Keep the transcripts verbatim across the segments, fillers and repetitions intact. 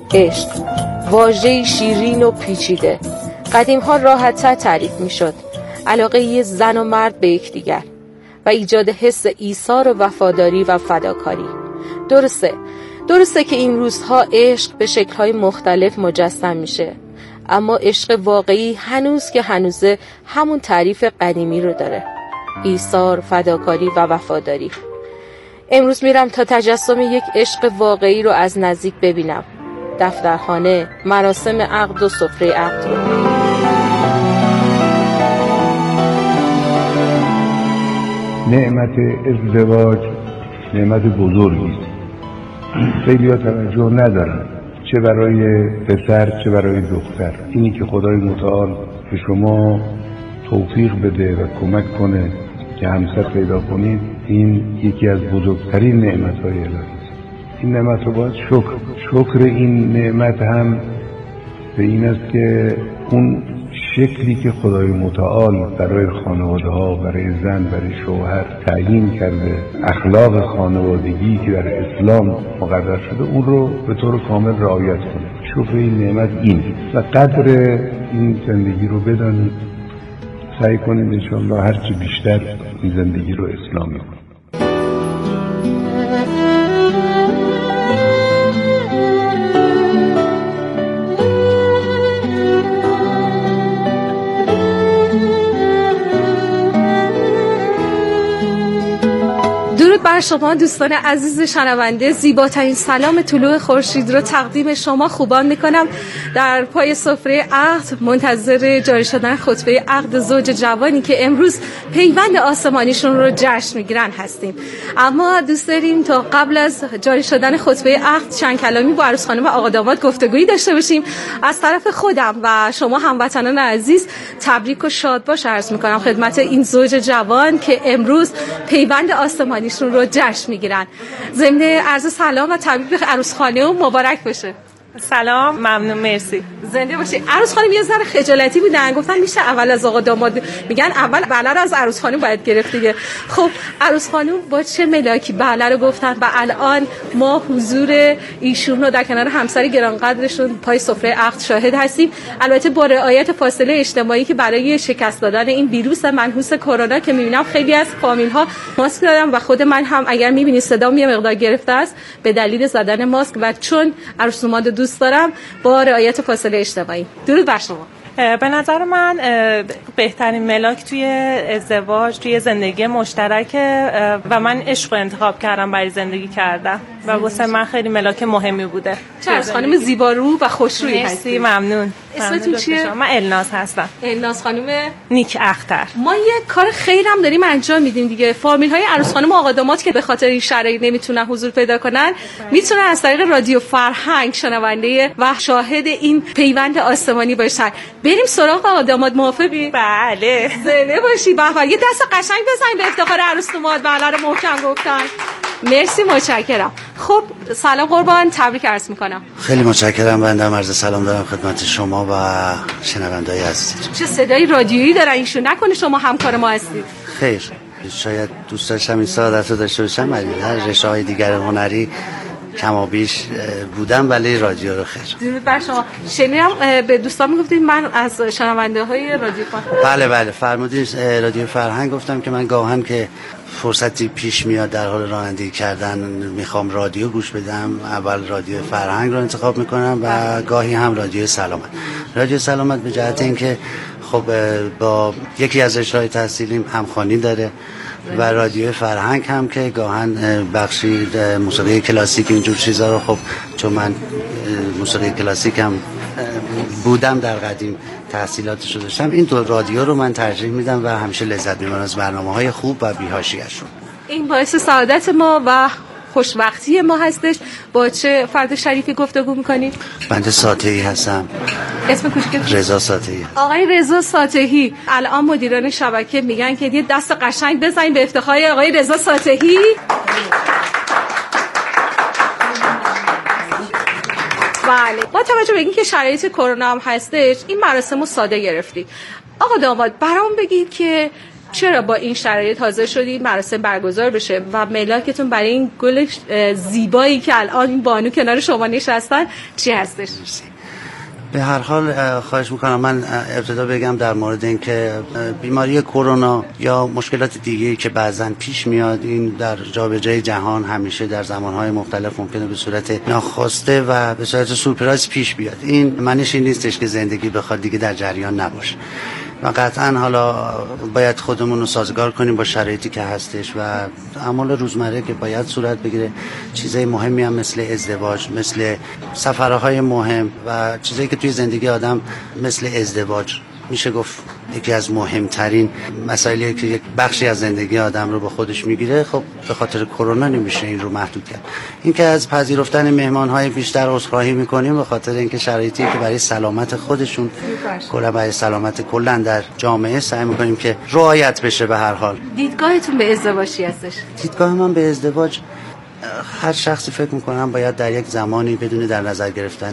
عشق، واژه‌ای شیرین و پیچیده. قدیم‌ها راحت‌تر تعریف می‌شد. علاقه یه زن و مرد به یکدیگر و ایجاد حس ایثار و وفاداری و فداکاری. درسته درسته که این روزها عشق به شکل‌های مختلف مجسم میشه، اما عشق واقعی هنوز که هنوزه همون تعریف قدیمی رو داره: ایثار، فداکاری و وفاداری. امروز میرم تا تجسم یک عشق واقعی رو از نزدیک ببینم. دفترخانه، مراسم عقد و سفره عقد رو. نعمت ازدواج نعمت بزرگی است. خیلی ها توجه ندارن، چه برای پسر چه برای دختر. اینی که خدای متعال به شما توفیق بده و کمک کنه که همسر پیدا کنید، این یکی از بزرگترین نعمت‌های الهی است. این نعمت رو باید شکر شکر این نعمت هم به این است که اون شکلی که خدای متعال برای خانواده ها، برای زن، برای شوهر تعیین کرده، اخلاق خانوادگی که در اسلام مقرر شده، اون رو به طور کامل رعایت کنه. شکر این نعمت این و قدر این زندگی رو بدانید. سعی کنید انشاءالله هرچی بیشتر این زندگی رو اسلامی کنید. درود بر شما دوستان عزیز شنونده. زیباترین سلام طلوع خورشید رو تقدیم شما خوبان میکنم. در پای سفره عقد منتظر جاری شدن خطبه عقد زوج جوانی که امروز پیوند آسمانیشون رو جشن میگیرن هستیم. اما دوست داریم تا قبل از جاری شدن خطبه عقد چند کلامی با عروس خانم و آقا داماد گفتگویی داشته باشیم. از طرف خودم و شما هموطنان عزیز تبریک و شادباش عرض میکنم خدمت این زوج جوان که امروز پیوند آسمانی شون رو جشن میگیرن. ضمن عرض سلام و تبریک به عروس خانم مبارک باشه. سلام، ممنون، مرسی. زنده باشی. عروس خانم یه ذره خجالتی بودن، گفتن میشه اول از آقا داماد، میگن اول بله رو از عروس خانم باید گرفت دیگه. خب عروس خانم با چه ملاکی بله رو گفتن و الان ما حضور ایشون رو در کنار همسر گرانقدرشون پای سفره عقد شاهد هستیم. البته با رعایت فاصله اجتماعی که برای شکست دادن این ویروس منحوس کرونا که میبینم خیلی از فامیل ها ماسک دارن و خود من هم اگر میبینید صدام یه مقدار گرفته است به دلیل زدن ماسک و چون عروس داماد دوست دارم با رعایت فاصله اجتماعی. درود بر شما. به نظر من بهترین ملاک توی ازدواج، توی زندگی مشترک و من عشق رو انتخاب کردم برای زندگی کردم و واسه من خیلی ملاک مهمی بوده. چه خانم زیبارو و خوشرویی هستی. ممنون. اسمتون چیه؟ من الناز هستم. الناز خانم نیک اختر. ما یه کار خیرم داریم انجام میدیم دیگه. فامیل های عروس خانم و آقا داماد که به خاطر این شرایط نمیتونن حضور پیدا کنن، میتونن از طریق رادیو فرهنگ شنونده و شاهد این پیوند آسمانی باشن. بریم سراغ آقا داماد، موافقی؟ بله. زنده باشی. بابا یه دست قشنگ بزنیم به افتخار عروس داماد. بله رو محکم گفتن. مرسی، متشکرم. خب سلام قربان، تبریک عرض میکنم. خیلی متشکرم. بنده هم عرض سلام دارم خدمت شما و شنونده‌های عزیز. چه صدای رادیویی دارن ایشون، نکنه شما همکار ما هستید؟ خیر، شاید دوست داشتم این سعادت رو داشته باشم، ولی در رشته‌های دیگر هنری کما بیش بودم، ولی رادیو رو خیر. درود بر شما. شنیدم به دوستان میگفتید من از شنونده های رادیو فرهنگ. بله بله فرمودید. رادیو فرهنگ گفتم که من گاهن که فرصتی پیش میاد در حال رانندگی کردن میخوام رادیو گوش بدم، اول رادیو فرهنگ رو انتخاب میکنم و گاهی هم رادیو سلامت. رادیو سلامت به جهت اینکه خب با یکی از رشته‌های تحصیلیم همخوانی داره و رادیو فرهنگ هم که گاهن بخشی موسیقی کلاسیک اینجور چیزا رو، خب چون من موسیقی کلاسیک هم بودم در قدیم تحصیلاتش رو داشتم، این دو رادیو رو من ترجیح میدم و همیشه لذت میبرم از برنامه‌های خوب و بی‌حاشیه‌شون. این باعث سعادت ما و خوشبختی ما هستش. با چه فرد شریفی گفتگو میکنید؟ بنده ساطعی هستم. اسم کوچیک؟ رضا ساطعی. آقای رضا ساطعی، الان مدیران شبکه میگن که یه دست قشنگ بزنید به افتخار آقای رضا ساطعی. بله، با توجه به اینکه شرایط کرونا هم هستش این مراسمو ساده گرفتید. آقا داماد برام بگید که چرا با این شرایط حاضر شدید مراسم برگزار بشه و ملاکتون برای این گل زیبایی که الان این بانو کنار شما نشستن چی هستش؟ به هر حال خواهش میکنم من ابتدا بگم در مورد اینکه بیماری کرونا یا مشکلات دیگه‌ای که بعضن پیش میاد، این در جابجایی جهان همیشه در زمانهای مختلف ممکنه به صورت ناخواسته و به صورت سورپرایز پیش بیاد. این معنیش این نیستش که زندگی بخواد دیگه در جریان نباشه و قطعا حالا باید خودمون رو سازگار کنیم با شرایطی که هستش و اعمال روزمره که باید صورت بگیره. چیزای مهمی هم مثل ازدواج، مثل سفرهای مهم و چیزایی که توی زندگی آدم مثل ازدواج میشه گفت یکی از مهمترین مسائلیه که یک بخشی از زندگی آدم رو به خودش میگیره. خب به خاطر کرونا نمیشه این رو محدود کرد. اینکه از پذیرفتن مهمان‌های بیشتر عذرخواهی میکنیم به خاطر اینکه شرایطی که برای سلامت خودشون کلا برای سلامت کلا در جامعه سعی میکنیم که رعایت بشه. به هر حال دیدگاهتون به ازدواج چی هستش؟ دیدگاه من به ازدواج، هر شخصی فکر میکنم باید در یک زمانی بدون در نظر گرفتن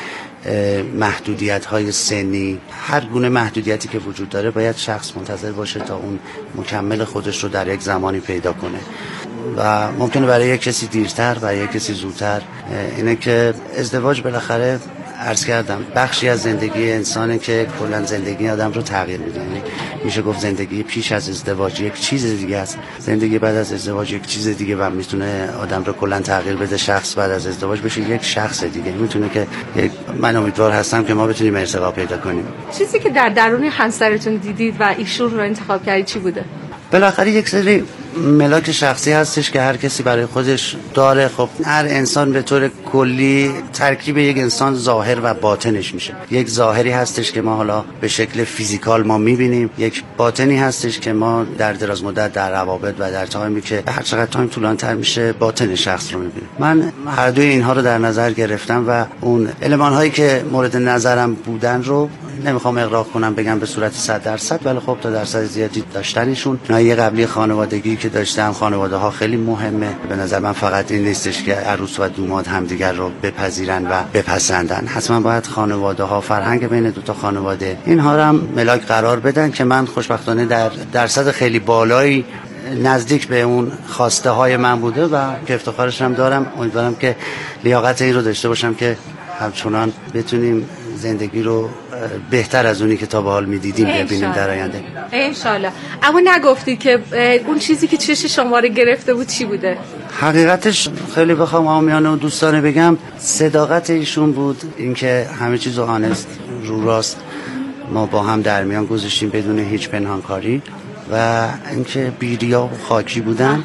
محدودیت‌های سنی، هر گونه محدودیتی که وجود داره، باید شخص منتظر باشه تا اون مکمل خودش رو در یک زمانی پیدا کنه و ممکنه برای یک کسی دیرتر، برای یک کسی زودتر. اینه که ازدواج بالاخره عرض کردم بخشی از زندگی انسانه که کلا زندگی آدم رو تغییر میده. یعنی میشه گفت زندگی پیش از ازدواج یک چیز دیگه است، زندگی بعد از ازدواج یک چیز دیگه و میتونه آدم رو کلا تغییر بده. شخص بعد از ازدواج بشه یک شخص دیگه. میتونه که یک من امیدوار هستم که ما بتونیم ارتقا پیدا کنیم. چیزی که در درون همسرتون دیدید و ایشون رو انتخاب کردید چی بوده؟ بالاخره یک سری ملاک شخصی هستش که هر کسی برای خودش داره. خب هر انسان به طور کلی ترکیب یک انسان ظاهر و باطنش میشه. یک ظاهری هستش که ما حالا به شکل فیزیکال ما میبینیم، یک باطنی هستش که ما در دراز مدت در روابط و در تایمی که هر چقدر تایم طولانی‌تر میشه باطن شخص رو میبینیم. من هر دوی اینها رو در نظر گرفتم و اون المان‌هایی که مورد نظرم بودن رو نمیخوام اغراق کنم بگم به صورت صد درصد، ولی خب تا درصد زیادی داشتنشون. نایه قبلی خانوادگی که داشتم، خانواده ها خیلی مهمه. به نظر من فقط این نیستش که عروس و دوماد همدیگر رو بپذیرن و بپسندن، حتما باید خانواده ها، فرهنگ بین دو تا خانواده، اینها رو هم ملاک قرار بدن که من خوشبختانه در درصد خیلی بالایی نزدیک به اون خواسته های من بوده و که افتخارش هم دارم. امیدوارم که لیاقت این رو داشته باشم که همچنان بتونیم زندگی رو بهتر از اونی که تا به حال می‌دیدیم ببینیم در آینده انشالله. اما نگفتید که اون چیزی که چش شما رو گرفته بود چی بوده؟ حقیقتش خیلی بخوام عامیانه و دوستانه بگم صداقت ایشون بود، اینکه همه چیز رو آنست رو راست ما با هم در میان گذاشتیم بدون هیچ پنهانکاری و اینکه بی‌ریا و خاکی بودن.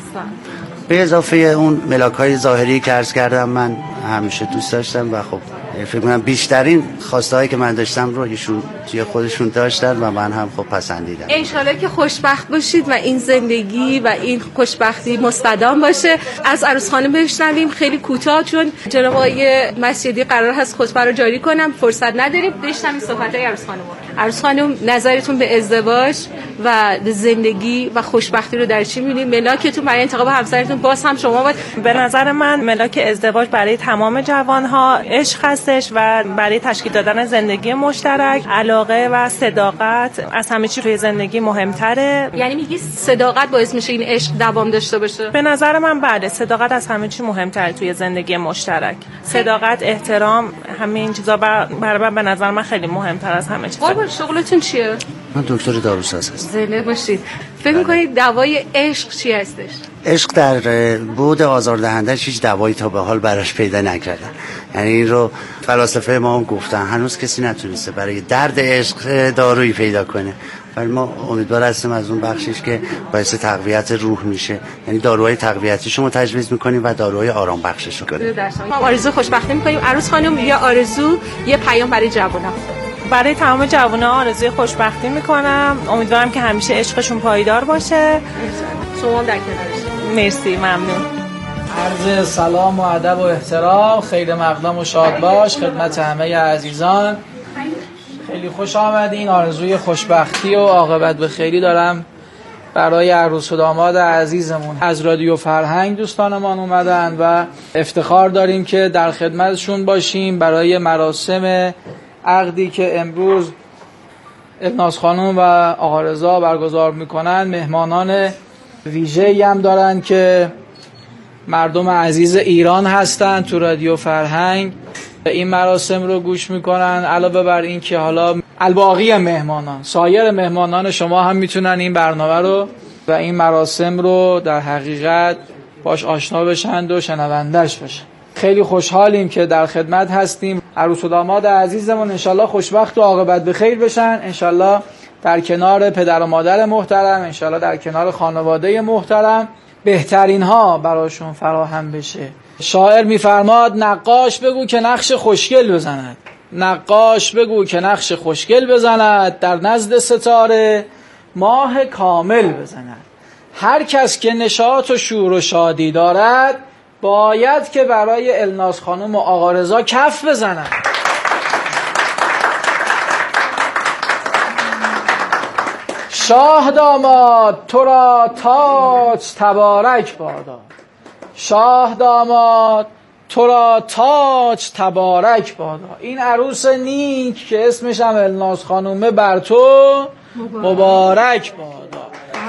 به اضافه اون ملاک‌های ظاهری که عرض کردم من همیشه دوست داشتم و خب فکر کنم بیشترین خواسته‌هایی که من داشتم رو ایشون توی خودشون داشتن و من هم خب پسندیدم. انشالله که خوشبخت باشید و این زندگی و این خوشبختی مستدام باشه. از عروس خانم بشنویم خیلی کوتاه، چون جناب آقای مسجدی قرار هست خطبه رو جاری کنم، فرصت نداریم. بشنویم صحبت‌های عروس خانم. عروس خانم نظرتون به ازدواج و زندگی و خوشبختی رو در چی می‌بینید؟ ملاکتون برای انتخاب همسرتون باز هم شما باید. به نظر من ملاک ازدواج برای تمام جوان‌ها عشق هستش و برای تشکیل دادن زندگی مشترک علاقه و صداقت از همه چی توی زندگی مهمتره. یعنی میگی صداقت باعث میشه این عشق دوام داشته باشه؟ به نظر من بله، صداقت از همه چی مهمتره توی زندگی مشترک. صداقت، احترام، همه این چیزا برای من به نظر من خیلی مهمتر از همه چیز. قربان شغلتون چیه؟ من دکتر داروساز هستم. زنده باشید. فکر می‌کنید دوای عشق چی هستش؟ عشق در بعد آزاردهنده‌اش هیچ دوایی تا به حال براش پیدا نکردن. یعنی این رو فلاسفه ما هم گفتن، هنوز کسی نتونسته برای درد عشق دارویی پیدا کنه. ولی ما امیدوار هستیم از اون بخشش که باعث تقویت روح میشه، یعنی داروهای تقویتی شما تجویز میکنیم و داروهای آرام بخشش رو کنیم. ما آرزو خوشبختی میکنیم. عروس خانم یه آرزو، یه پیام برای جوونا. برای تمام جوونا آرزوی خوشبختی میکنم. امیدوارم که همیشه عشقشون پایدار باشه. شما در کنارش. مرسی، ممنون. عرض سلام و ادب و احترام، خیر مقدم و شاد باش خدمت همه عزیزان. خیلی خوش آمدین. آرزوی خوشبختی و عاقبت به خیری دارم برای عروس و داماد عزیزمون. از رادیو فرهنگ دوستانمان اومدن و افتخار داریم که در خدمتشون باشیم برای مراسم عقدی که امروز الناز خانم و آقا رضا برگزار میکنن. مهمانان ویژه‌ای هم دارن که مردم عزیز ایران هستن، تو رادیو فرهنگ این مراسم رو گوش میکنن. علاوه بر این که حالا الباقی مهمانان، سایر مهمانان شما هم میتونن این برنامه رو و این مراسم رو در حقیقت باش آشنا بشن و شنوندش بشن. خیلی خوشحالیم که در خدمت هستیم. عروس و داماد عزیزمون انشالله خوشبخت و عاقبت به خیر بشن، انشالله در کنار پدر و مادر محترم، انشالله در کنار خانواده محترم بهترین ها براشون فراهم بشه. شاعر میفرماد نقاش بگو که نقش خوشگل بزند، نقاش بگو که نقش خوشگل بزند، در نزد ستاره ماه کامل بزند. هر کس که نشاط و شور و شادی دارد باید که برای الناز خانم و آقا رضا کف بزند. شاه داماد تو را تاج تبارک بادا، شاه داماد تو را تاج تبارک بادا. این عروس نیک که اسمش هم الناز خانومه بر تو مبارک بادا.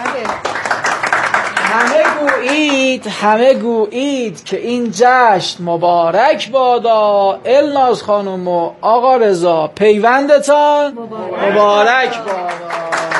همه گویید همه گویید که این جشن مبارک بادا. الناز خانم و آقا رضا پیوندتان مبارک بادا.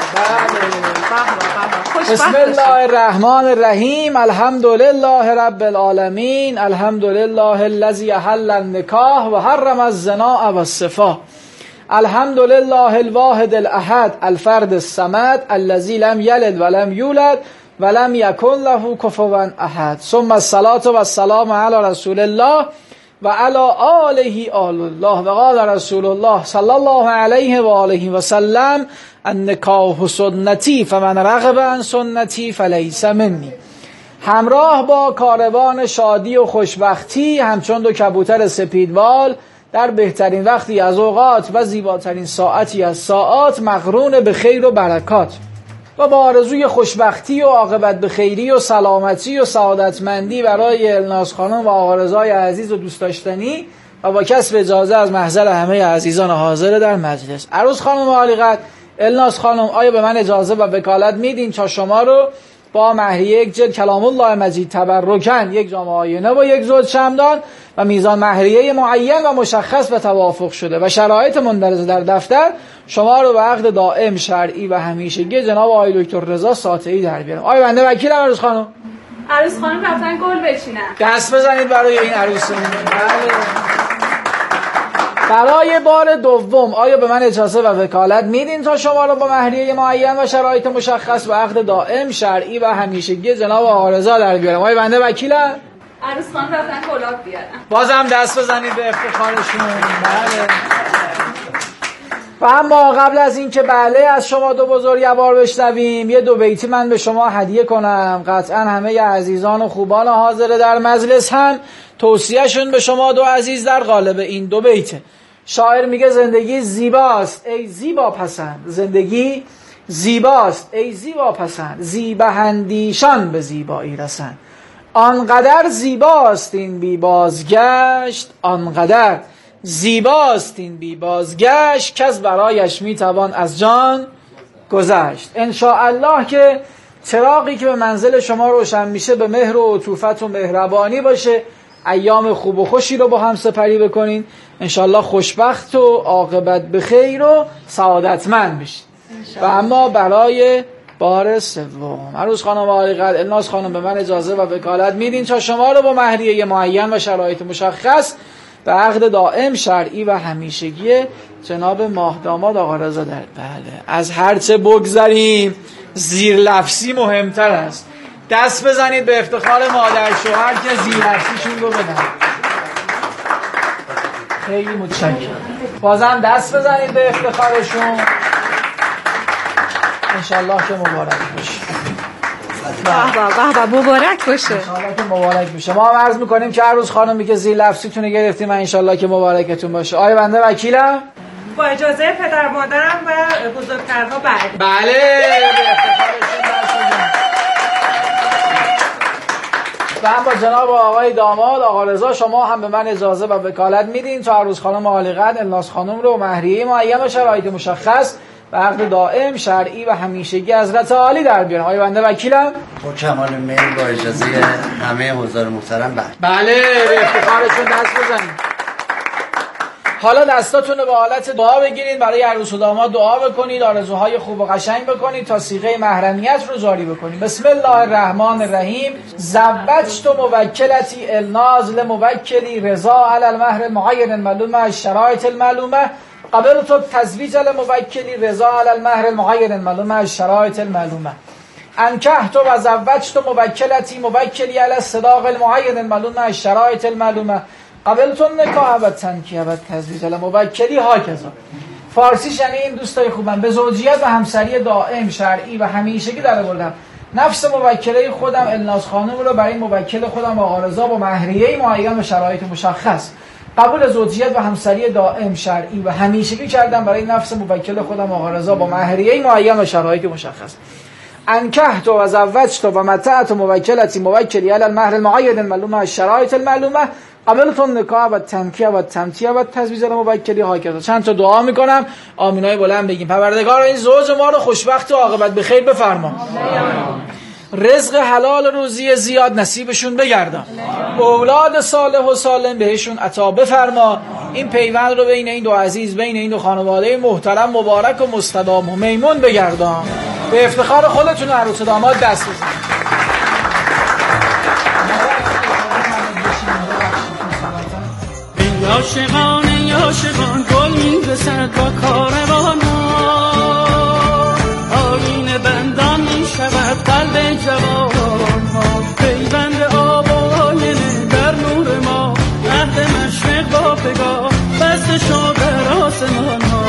بسم الله الرحمن الرحیم. الحمدلله رب العالمین. الحمدلله الذی احل النکاح و حرم الزنا و السفاح. الحمدلله الواحد الاحد الفرد الصمد الذی لم یلد ولم یولد ولم یکن له کفوا احد. ثم الصلاة و السلام علی رسول الله و علی آله آل الله. و قال رسول الله صلی الله علیه و آله و سلم النکاح سنتی فمن رغب عن سنتی فلیس منی. همراه با کاروان شادی و خوشبختی همچون دو کبوتر سپیدوال در بهترین وقتی از اوقات و زیباترین ساعتی از ساعات مقرون به خیر و برکات و با آرزوی خوشبختی و عاقبت به خیری و سلامتی و سعادتمندی برای الناز خانم و آقا رضای عزیز و دوست داشتنی و با کسب اجازه از محضر همه عزیزان حاضر در مجلس. عروس خانم عالیقدر، الناز خانم، آیا به من اجازه و وکالت میدین تا شما رو با مهریه یک جلد کلام الله مجید تبرکن، یک جام آینه و یک زوج شمدان و میزان مهریه معین و مشخص و توافق شده و شرایط مندرج در دفتر شما رو به عقد دائم شرعی و همیشگی جناب آقای دکتر رضا ساطعی در بیارم. آیا بنده وکیلم عروس خانم؟ عروس خانم رفتن گل بچینن. دست بزنید برای این عروسمون. برای بار دوم آیا به من اجازه و وکالت میدین تا شما رو با مهریه معین و شرایط مشخص و عقد دائم شرعی و همیشگی جناب آقا رضا در بیارم؟ آیا بنده وکیلم؟ عروس خانم رفتن کلاه بیارن. بازم دست بزنید به افتخارشون. بله. و اما قبل از این که بله از شما دو بزرگوار بشنویم، یه دو بیتی من به شما هدیه کنم. قطعا همه عزیزان و خوبان حاضر در مجلس هم توصیهشون به شما دو عزیز در قالب این دو بیته. شاعر میگه زندگی زیباست ای زیبا پسند، زندگی زیباست ای زیبا پسند، زیباهندیشان به زیبایی رسند. آنقدر زیباست این بی بازگشت، آنقدر زیباست این بی بازگشت که از برایش میتوان از جان گذشت. انشاءالله که چراغی که به منزل شما روشن میشه به مهر و عطوفت و مهربانی باشه. ایام خوب و خوشی رو با هم سپری بکنین، انشالله خوشبخت و عاقبت به خیر و سعادتمند بشید. و اما برای بار سوم عروس خانم عالیقدر، الناز خانم، به من اجازه و وکالت میدین تا شما رو با مهریه معین و شرایط مشخص به عقد دائم شرعی و همیشگی جناب ماه داماد آقا رضا در. بله، از هرچه بگذریم زیر لفظی مهمتر است. دست بزنید به افتخار مادر شوهر که زیر لفظیشون رو بدن. خیلی متشکرم. بازم دست بزنید به افتخارشون. انشالله که مبارک باشه. به به به مبارک باشه. انشالله که مبارک باشه. ما هم عرض میکنیم که هر روز خانمی که زیر لفظیتون گرفتیم و انشالله که مبارکتون باشه. آیا بنده وکیلم؟ با اجازه پدر مادرم و بزرگترها بعد. بله، به افتخارشون دست بزنید. و هم با جناب آقای داماد آقا رضا شما هم به من اجازه و وکالت میدین تا عروس خانم عالیقدر الناز خانم رو مهریه معین و شرایط مشخص و عقد دائم شرعی و همیشگی حضرت عالی در بیارن. آقای بنده وکیلم با کمال میل با اجازه همه حضار محترم بله بله به افتخارشون دست بزنید. حالا دستاتون رو به حالت دعا بگیرید، برای عروس و داماد دعا بکنید، آرزوهای خوب و قشنگ بکنید تا صیغه محرمیت رو جاری بکنید. بسم الله الرحمن الرحیم. زوجت موکلتی الناز لموکلی رضا علی المهر المعین المعلومه الشرایط المعلومه قبلت التزویج لموکلی رضا علی المهر المعین المعلومه الشرایط المعلومه انکحت و زوجت موکلتی موکلی علی الصداق المعین المعلومه الشرایط المعلومه قبلتون نکاح و تنکیه و تزویج الموکلی هاکذا. فارسیش یعنی این دوستای خوبم به زوجیت و همسری دائم شرعی و همیشگی در آوردم. نفس موکله خودم الناز خانم رو برای موکل خودم آقا رضا با مهریه معین و شرایط مشخص قبول زوجیت و همسری دائم شرعی و همیشگی کردم برای نفس موکل خودم آقا رضا با مهریه معین و شرایط مشخص. انکحت و زوجت و متعت موکلتی موکلی علی المهر المعین المعلومه الشرایط المعلومه قبلتون نکاح و تنکیه و تمتیه و تزویج الموکلی هاکذا. چند تا دعا میکنم، آمینای بلند بگیم. پروردگار این زوج ما رو خوشبخت و عاقبت به خیر بفرما. رزق حلال روزی زیاد نصیبشون بگردان. اولاد صالح و سالم بهشون عطا بفرما. این پیوند رو بین این دو عزیز، بین این دو خانواده محترم مبارک و مستدام و میمون بگردان. به افتخار خودتون و عروس و داماد دست بزنید. عاشقان عاشقان گل میرسد با کاروان ها آیین بندان میشود قلب جوان ها پیوند آب و آینه در نور ما عهد مشرق با پگاه بسته شد در آسمان ها.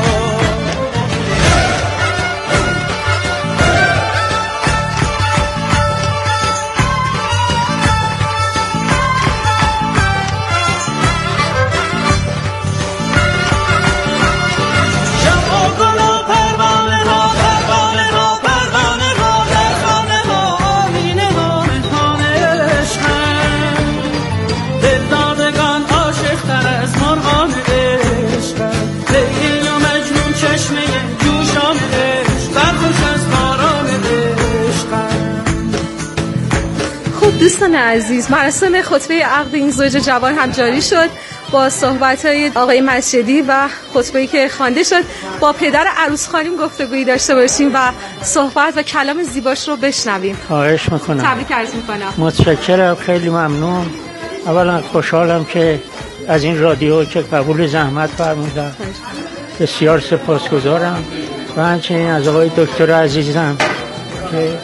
دوستان عزیز، مراسم خطبه عقد این زوج جوان هم جاری شد با صحبت‌های آقای مسجدی و خطبه‌ای که خوانده شد. با پدر عروس خانم گفتگویی داشته باشیم و صحبت و کلام زیباش رو بشنویم. خواهش میکنم. تبریک عرض میکنم. متشکرم، خیلی ممنون. اولا خوشحالم که از این رادیو که قبول زحمت فرمودن بسیار سپاسگزارم و همچنین از آقای دکتر عزیزم که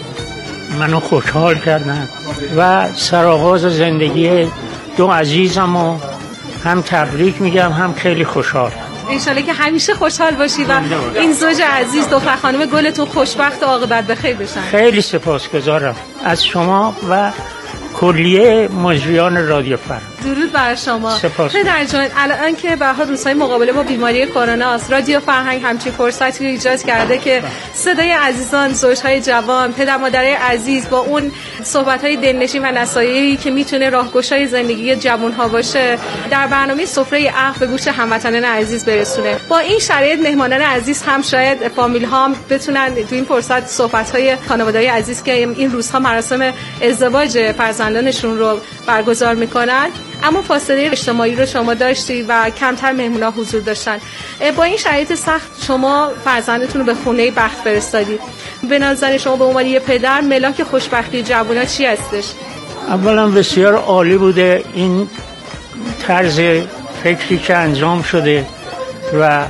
منو خوشحال کردن و سرآغاز زندگی دو عزیزم و هم تبریک میگم هم خیلی خوشحال. انشالله که همیشه خوشحال باشی و این زوج عزیز دختر خانم گلتون خوشبخت و عاقبت بخیر بشن. خیلی سپاسگزارم از شما و کلیه مجریان رادیو فرهنگ. درود بر شما. سپاس. پدر جان، الان که به هر روزهای مقابله با بیماری کرونا است، رادیو فرهنگ همچین فرصتی رو ایجاد کرده که صدای عزیزان، زوجهای جوان، پدر مادرای عزیز با اون صحبت‌های دلنشین و نصایحی که میتونه راهگشای زندگی جوان‌ها باشه در برنامه سفره عقد به گوش هموطنان عزیز برسونه. با این شرایط مهمانان عزیز هم شاید فامیل ها هم بتونن تو این فرصت صحبت‌های خانواده‌های عزیز که این روزها مراسم ازدواج فرزندانشون رو برگزار میکنن، اما فاصله اجتماعی رو شما داشتی و کمتر مهمونا حضور داشتن. با این شرایط سخت شما فرزندتون رو به خونه بخت فرستادید. به نظر شما به عنوان یه پدر ملاک خوشبختی جوونا چی هستش؟ اولا بسیار عالی بوده این طرز فکری که انجام شده و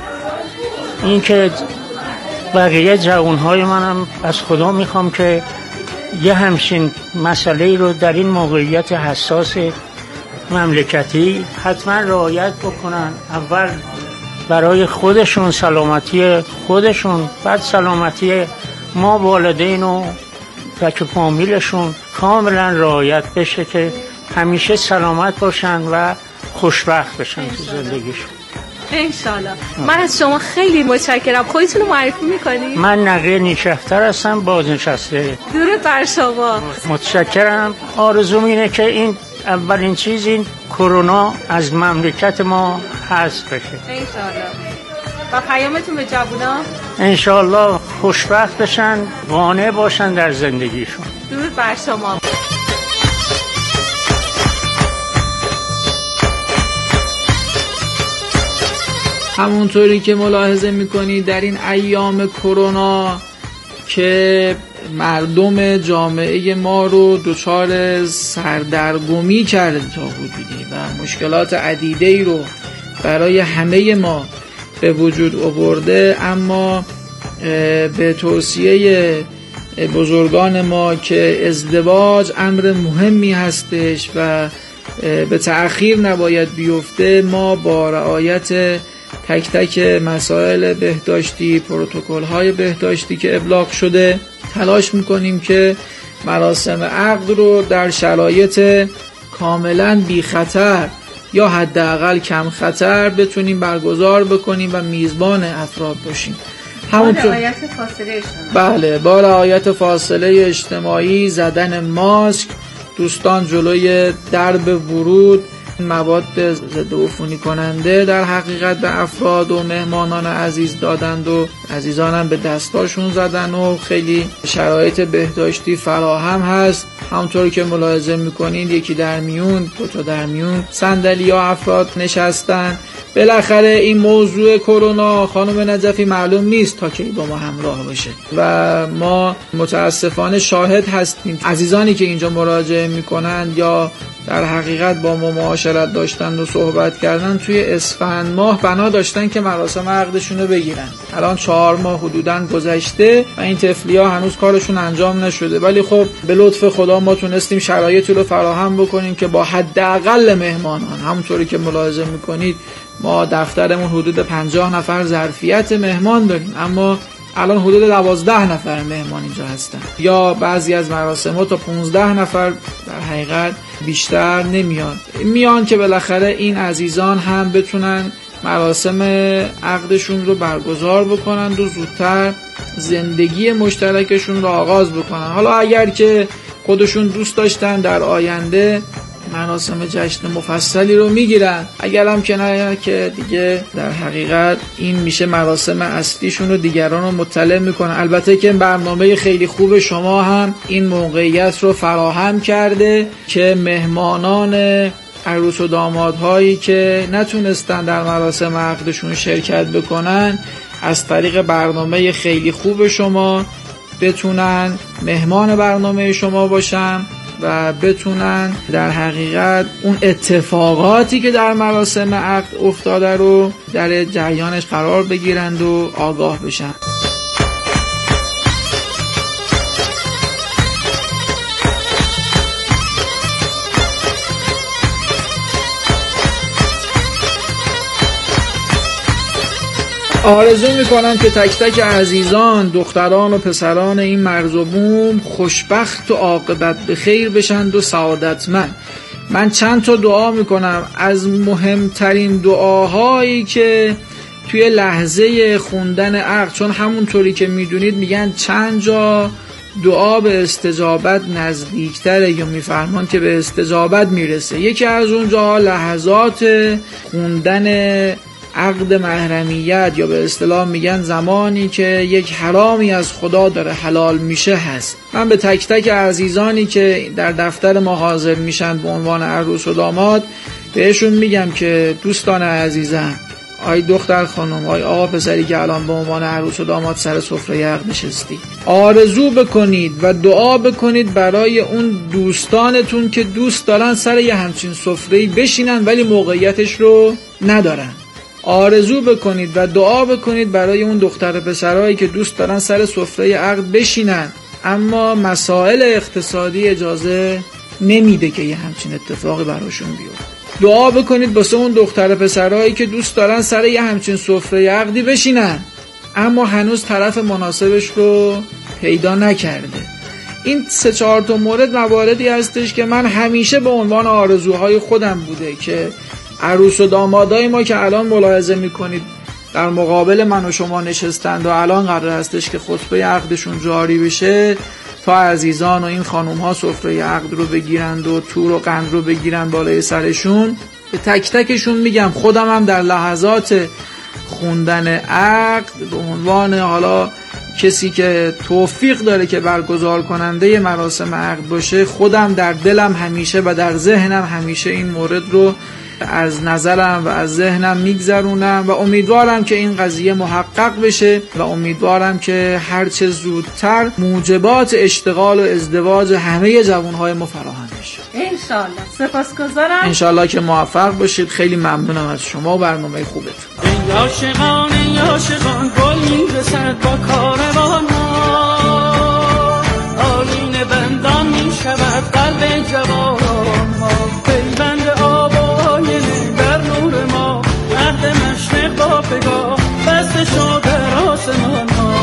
اینکه بقیه جوانهای منم از خدا میخوام که یه همچین مسئله رو در این موقعیت حساس مملکتی حتما رعایت بکنن. اول برای خودشون، سلامتی خودشون، بعد سلامتی ما والدین و تک فامیلشون کاملا رعایت بشه که همیشه سلامت باشن و خوشبخت بشن تو زندگیشون انشالله. من از شما خیلی متشکرم. خودتون رو معرفی میکنی؟ من نقیه نیشفتر هستم، بازنشسته. درود بر شما. متشکرم. آرزوم اینه که این اولین چیز این کرونا از مملکت ما حذف بشه انشالله. و پیامتون به جوونا؟ انشالله خوشبخت بشن، قانع باشن در زندگیشون. درود بر شما. همونطوری که ملاحظه میکنید در این ایام کرونا که مردم جامعه ما رو دچار سردرگمی کرده تا حدودی و مشکلات عدیده‌ای رو برای همه ما به وجود آورده، اما به توصیه بزرگان ما که ازدواج امر مهمی هستش و به تأخیر نباید بیفته، ما با رعایت تک تک مسائل بهداشتی، پروتکل های بهداشتی که ابلاغ شده تلاش میکنیم که مراسم عقد رو در شرایط کاملا بی خطر یا حداقل کم خطر بتونیم برگزار بکنیم و میزبان افراد باشیم. همونطور با رعایت فاصله اجتماعی. بله، با رعایت فاصله اجتماعی، زدن ماسک، دوستان جلوی درب ورود مواد ضد عفونی کننده در حقیقت به افراد و مهمانان عزیز دادند و عزیزانم به دستاشون زدن و خیلی شرایط بهداشتی فراهم هست. همونطوری که ملاحظه میکنید یکی در میون، دو تا در میون صندلی یا افراد نشستن. بالاخره این موضوع کرونا خانم نجفی معلوم نیست تا کی با ما همراه باشه و ما متاسفانه شاهد هستیم عزیزانی که اینجا مراجعه میکنند یا در حقیقت با ما معاشرت داشتن و صحبت کردن توی اسفند ماه بنا داشتن که مراسم عقدشون رو بگیرن. الان چهار ماه حدوداً گذشته و این طفلیا هنوز کارشون انجام نشده، ولی خب به لطف خدا ما تونستیم شرایطی رو فراهم بکنیم که با حداقل مهمانان، همونطوری که ملاحظه میکنید ما دفترمون حدود پنجاه نفر ظرفیت مهمان داریم، اما الان حدود دوازده نفر مهمان اینجا هستن، یا بعضی از مراسم ها تا پانزده نفر در حقیقت بیشتر نمیان میان که بالاخره این عزیزان هم بتونن مراسم عقدشون رو برگزار بکنند و زودتر زندگی مشترکشون رو آغاز بکنن. حالا اگر که خودشون دوست داشتن در آینده مراسم جشن مفصلی رو میگیرن، اگر هم که نه که دیگه در حقیقت این میشه مراسم اصلیشون رو دیگران رو مطلع میکنن. البته که برنامه خیلی خوب شما هم این موقعیت رو فراهم کرده که مهمانان عروس و دامادهایی که نتونستن در مراسم عقدشون شرکت بکنن از طریق برنامه خیلی خوب شما بتونن مهمان برنامه شما باشن و بتونن در حقیقت اون اتفاقاتی که در مراسم عقد افتاده رو در جریانش قرار بگیرند و آگاه بشن. آرزو میکنم که تک تک عزیزان، دختران و پسران این مرز و بوم خوشبخت و عاقبت به خیر بشند و سعادتمند. من چند تا دعا میکنم. از مهمترین دعاهایی که توی لحظه خوندن عقد، چون همونطوری که میدونید میگن چند جا دعا به استجابت نزدیکتره یا میفرمان که به استجابت میرسه. یکی از اون جاها لحظات خوندن عقد محرمیت یا به اصطلاح میگن زمانی که یک حرامی از خدا داره حلال میشه هست. من به تک تک عزیزانی که در دفتر ما حاضر میشن به عنوان عروس و داماد بهشون میگم که دوستان عزیزم، آی دختر خانم، آی آقا پسری که الان به عنوان عروس و داماد سر سفره عقد نشستی، آرزو بکنید و دعا بکنید برای اون دوستانتون که دوست دارن سر یه همچین سفره‌ای بشینن ولی موقعیتش رو ندارن. آرزو بکنید و دعا بکنید برای اون دختر پسرایی که دوست دارن سر سفره عقد بشینن اما مسائل اقتصادی اجازه نمیده که یه همچین اتفاقی براشون بیفته. دعا بکنید واسه اون دختر پسرایی که دوست دارن سر یه همچین سفره عقدی بشینن اما هنوز طرف مناسبش رو پیدا نکرده. این سه چهار تا مورد مواردی هستش که من همیشه به عنوان آرزوهای خودم بوده که عروس و دامادای ما که الان ملاحظه میکنید در مقابل من و شما نشستند و الان قرار هستش که خطبه عقدشون جاری بشه تا عزیزان و این خانوم ها سفره عقد رو بگیرند و تور و قند رو بگیرند بالای سرشون. به تک تکشون میگم، خودم هم در لحظات خوندن عقد به عنوان حالا کسی که توفیق داره که برگزار کننده مراسم عقد باشه، خودم در دلم همیشه و در ذهنم همیشه این مورد رو از نظرم و از ذهنم میگذرونم و امیدوارم که این قضیه محقق بشه و امیدوارم که هرچه زودتر موجبات اشتغال و ازدواج همه جوانهای ما فراهم بشه. انشالله. سپاسگزارم. انشالله که موفق باشید. خیلی ممنونم از شما و برنامه خوبتون. ای عاشقان ای عاشقان گل میرسد با کاروان ها، آیین بندان میشود قلب جوان ها، پیوند آب و آینه در نور ما، عهد مشرق با پگاه بسته شد در آسمان ها.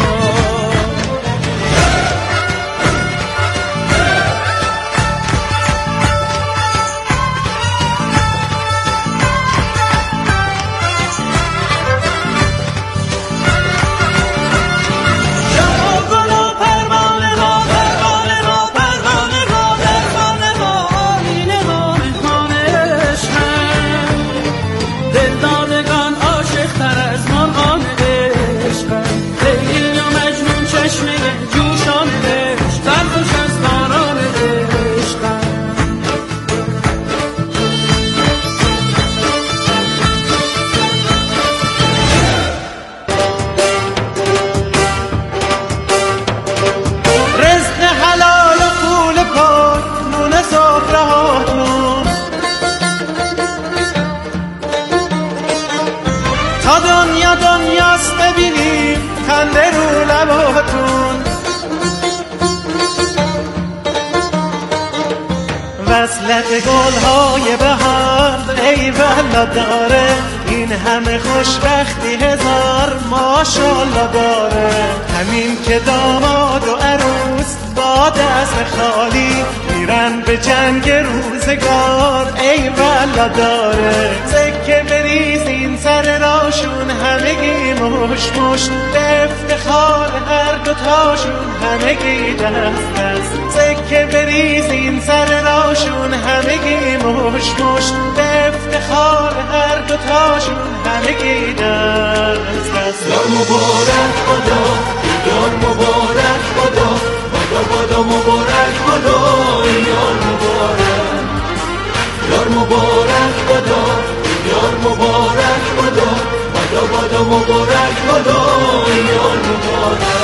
وصلت گلهای بهار ای والا داره، این همه خوشبختی هزار ماشالله داره، همین که داماد و عروس با دست خالی میرن به جنگ روزگار ای والا داره، سکه بریزین سر راشون همگی مش مش، به افتخار هر دوتاشون همگی دست دست، سکه بریزین سر راشون همگی مش مش، به افتخار هر دوتاشون همگی دست دست. یار مبارک خدا، یار مبارک خدا، بادا بادا مبارک خدا، یار مبارک، یار مبارک خدا، یار مبارک خدا، بادا بادا مبارک خدا، یار مبارک.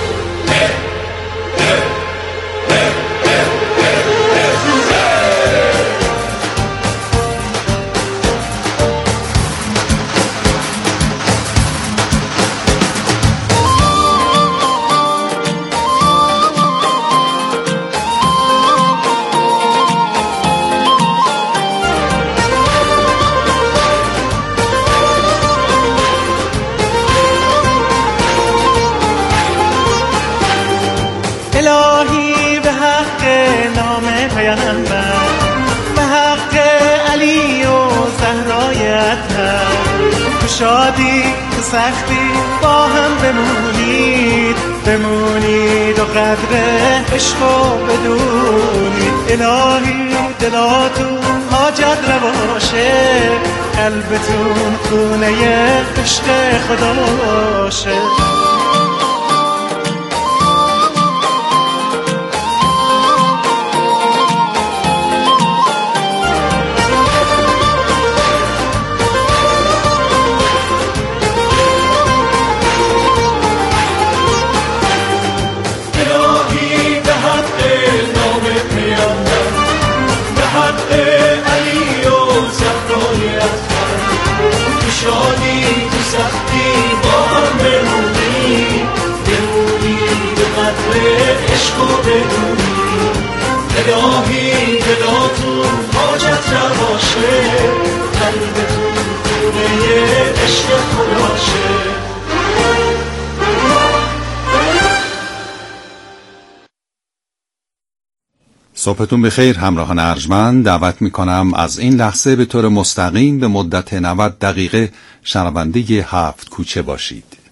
الهی به حق نام پیغمبر، به حق علی و زهرای اطهر، تو شادی تو سختی با هم بمونید بمونید و قدر عشقو بدونید. الهی دلاتون حاجت رواشه، قلبتون خونه عشق خدا باشه. شادی تو سختی با هم بمونی بمونی به قدر عشق و بدونی. الهی دلاتون حاجت رواشه، قلبتون خونه عشق خداشه. صبحتون بخیر همراهان ارجمند. دعوت میکنم از این لحظه به طور مستقیم به مدت نود دقیقه شنونده هفت کوچه باشید.